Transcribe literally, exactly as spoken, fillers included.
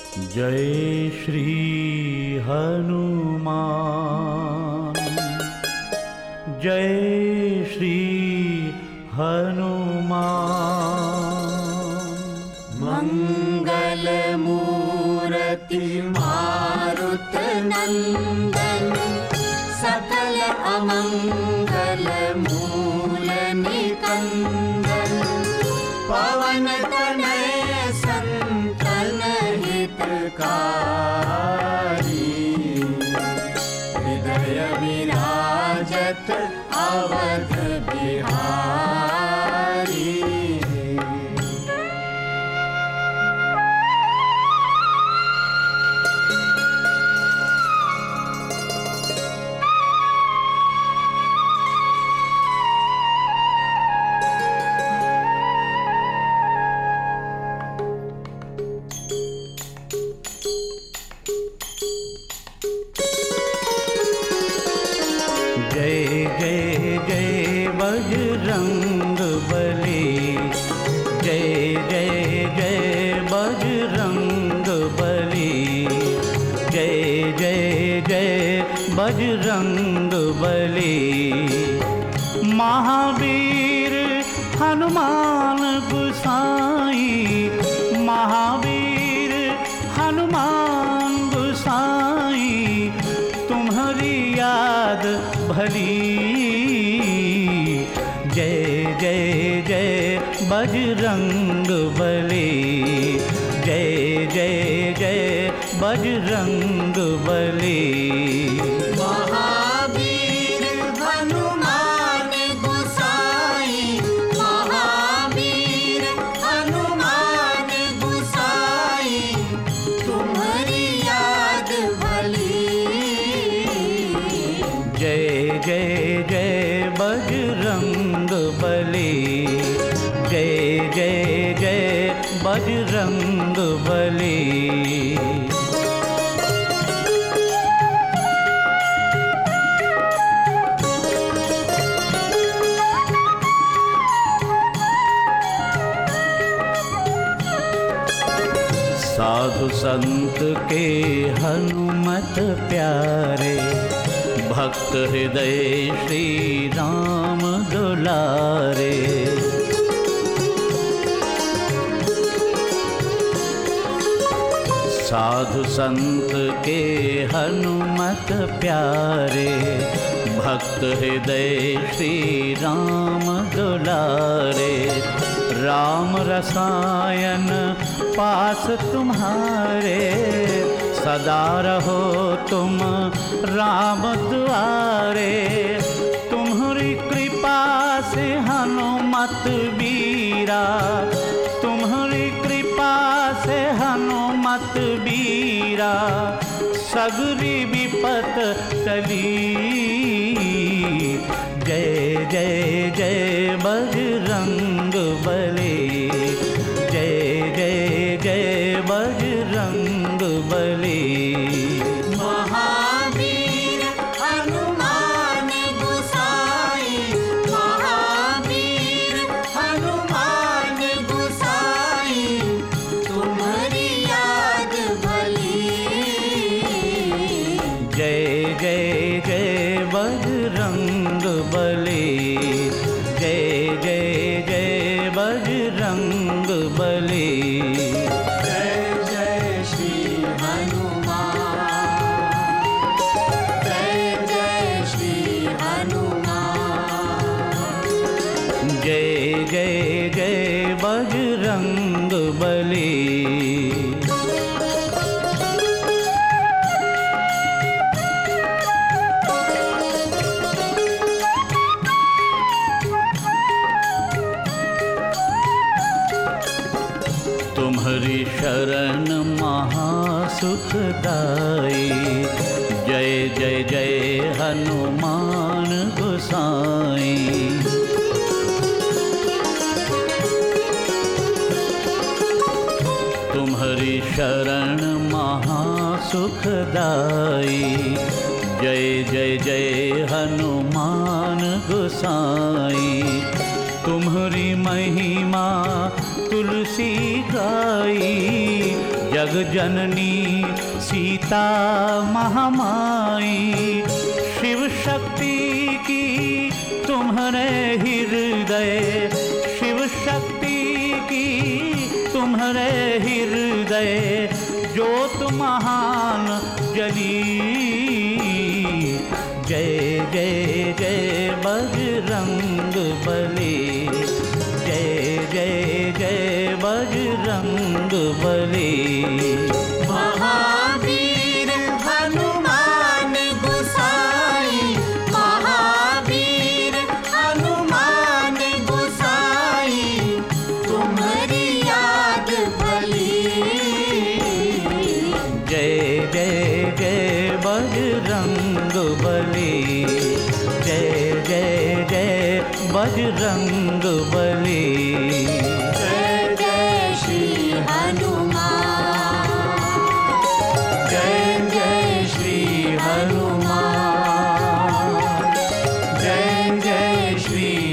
जय श्री हनुमान, जय श्री हनुमान। मंगल मूर्ति मारुत नंदन, सकल अमंगल मूल निकंदन। पवन तनय संतन हितकारी, हृदय विराजत अवध बिहारी। जय जय जय बजरंग बली, जय जय जय बजरंग बली, जय जय जय बजरंग बली। महावीर हनुमान गोसाई, महावीर हनुमान गोसाई, तुम्हारी याद भली। जय जय जय बजरंग बली, जय जय जय बजरंग बली। महावीर हनुमान गोसाई, महावीर हनुमान गोसाई, तुम्हारी याद भली। जय जय जय बजरंग बली, जय जय जय बजरंग बली। साधु संत के हनुमत प्यारे, भक्त हृदय श्री राम दुलारे। साधु संत के हनुमत प्यारे, भक्त हृदय श्री राम दुलारे। राम रसायन पास तुम्हारे, सदा रहो तुम राम दुआरे। तुम्हारी कृपा से हनुमत बीरा, तुम्हारी कृपा से हनुमत बीरा, सगरी विपत टली। जय जय जय बजरंग बली, जय जय जय बजरंग बली। महावीर हनुमान गोसाई, महावीर हनुमान गोसाई, तुम्हारी याद भली। जय जय जय बजरंग बली, जय जय जय बजरंग बली। जय जय श्री हनुमान, जय जय श्री हनुमान। जय जय जय बजरंग बली। तुम्हारी शरण महासुखदाई, जय जय जय हनुमान गोसाई। तुम्हारी शरण महासुखदाई, जय जय जय हनुमान गोसाई। तुम्हारी महिमा तुलसी गाई, जग जग जननी सीता महामाई, शिव शक्ति की तुम्हारे हृदय, शिव शक्ति की तुम्हारे हृदय ज्योत महान जली। जय जय जय बजरंग बली, जय जय जय बजरंग बली। महावीर हनुमान गोसाई, महावीर हनुमान गोसाई, तुम्हारी याद भली। जय जय जय बजरंग बली, जय जय जय बजरंग बली। जय जय श्री हनुमान, जय जय श्री हनुमान, जय जय श्री